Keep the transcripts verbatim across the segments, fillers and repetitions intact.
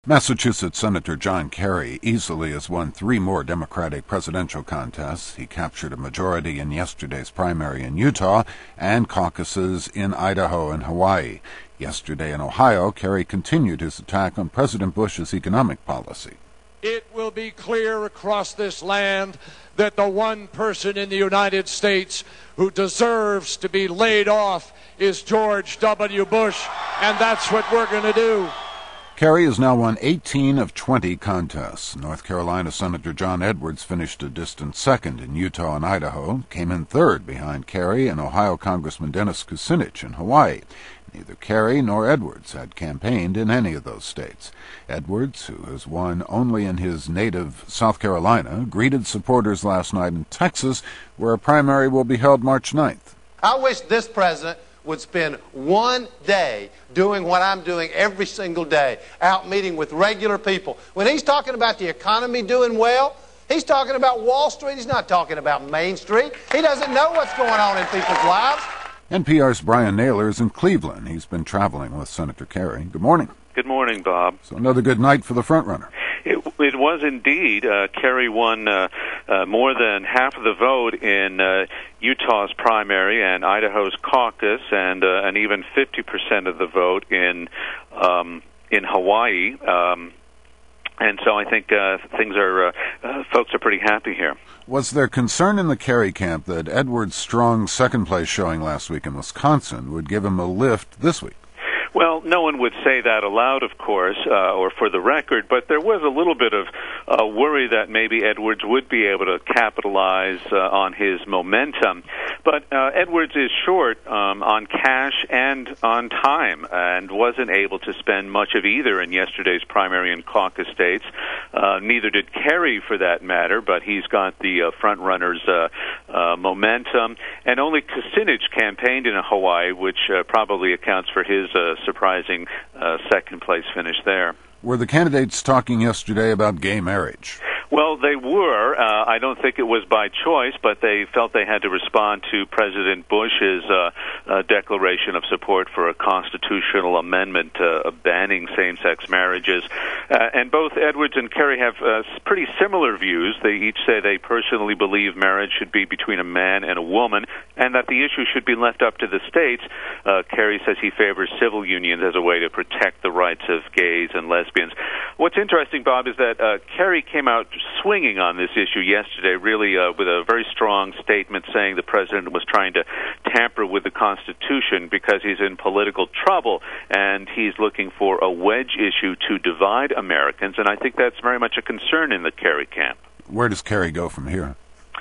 Massachusetts Senator John Kerry easily has won three more Democratic presidential contests. He captured a majority in yesterday's primary in Utah and caucuses in Idaho and Hawaii. Yesterday in Ohio, Kerry continued his attack on President Bush's economic policy. It will be clear across this land that the one person in the United States who deserves to be laid off is George W. Bush, and that's what we're going to do. Kerry has now won eighteen of twenty contests. North Carolina Senator John Edwards finished a distant second in Utah and Idaho, came in third behind Kerry and Ohio Congressman Dennis Kucinich in Hawaii. Neither Kerry nor Edwards had campaigned in any of those states. Edwards, who has won only in his native South Carolina, greeted supporters last night in Texas, where a primary will be held March ninth. I wish this president would spend one day doing what I'm doing every single day, out meeting with regular people. When he's talking about the economy doing well, he's talking about Wall Street. He's not talking about Main Street. He doesn't know what's going on in people's lives. N P R's Brian Naylor is in Cleveland. He's been traveling with Senator Kerry. Good morning. Good morning, Bob. So another good night for the frontrunner. It, it was indeed. Uh, Kerry won uh, uh, more than half of the vote in uh, Utah's primary and Idaho's caucus, and uh, and even fifty percent of the vote in um, in Hawaii. Um, and so I think uh, things are uh, uh, folks are pretty happy here. Was there concern in the Kerry camp that Edwards' strong second-place showing last week in Wisconsin would give him a lift this week? Well, no one would say that aloud, of course, uh, or for the record, but there was a little bit of uh, worry that maybe Edwards would be able to capitalize uh, on his momentum. But uh, Edwards is short um, on cash and on time and wasn't able to spend much of either in yesterday's primary and caucus states. Uh, neither did Kerry, for that matter, but he's got the uh, front-runner's uh, uh, momentum. And only Kucinich campaigned in Hawaii, which uh, probably accounts for his uh, surprising uh, second-place finish there. Were the candidates talking yesterday about gay marriage? Well, they were. Uh, I don't think it was by choice, but they felt they had to respond to President Bush's uh, uh, declaration of support for a constitutional amendment uh, banning same-sex marriages. Uh, and both Edwards and Kerry have uh, pretty similar views. They each say they personally believe marriage should be between a man and a woman, and that the issue should be left up to the states. Uh, Kerry says he favors civil unions as a way to protect the rights of gays and lesbians. What's interesting, Bob, is that uh, Kerry came out swinging on this issue yesterday, really uh, with a very strong statement saying the president was trying to tamper with the Constitution because he's in political trouble and he's looking for a wedge issue to divide Americans, and I think that's very much a concern in the Kerry camp. Where does Kerry go from here?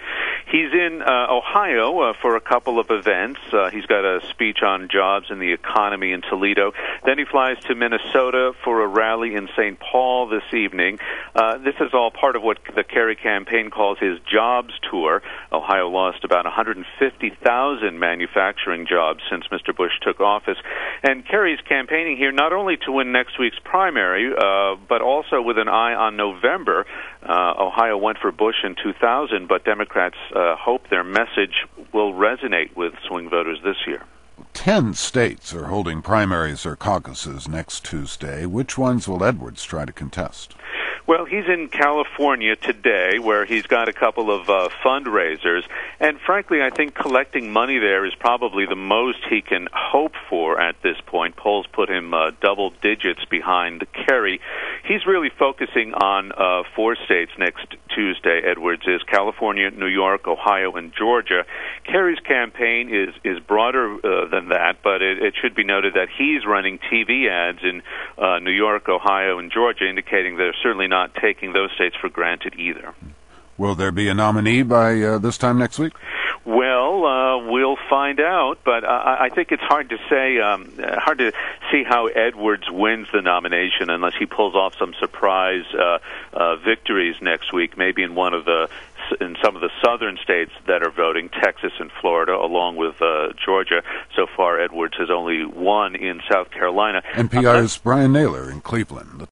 He's in uh, Ohio uh, for a couple of events. Uh, he's got a speech on jobs and the economy in Toledo. Then he flies to Minnesota for a rally in Saint Paul this evening. Uh, this is all part of what the Kerry campaign calls his jobs tour. Ohio lost about one hundred fifty thousand manufacturing jobs since Mister Bush took office. And Kerry's campaigning here not only to win next week's primary, uh, but also with an eye on November. Uh, Ohio went for Bush in two thousand, but Democrats uh, hope their message will resonate with swing voters this year. Ten states are holding primaries or caucuses next Tuesday. Which ones will Edwards try to contest? Well, he's in California today, where he's got a couple of uh, fundraisers, and frankly, I think collecting money there is probably the most he can hope for at this point. Polls put him uh, double digits behind Kerry. He's really focusing on uh, four states next Tuesday, Edwards is: California, New York, Ohio, and Georgia. Kerry's campaign is, is broader uh, than that, but it, it should be noted that he's running T V ads in uh, New York, Ohio, and Georgia, indicating they're certainly not taking those states for granted either. Will there be a nominee by uh, this time next week? Well, uh, we'll find out, but uh, I think it's hard to say, um, hard to see how Edwards wins the nomination unless he pulls off some surprise uh, uh, victories next week, maybe in one of the in some of the southern states that are voting, Texas and Florida, along with uh, Georgia. So far, Edwards has only won in South Carolina. N P R's Brian Naylor in Cleveland.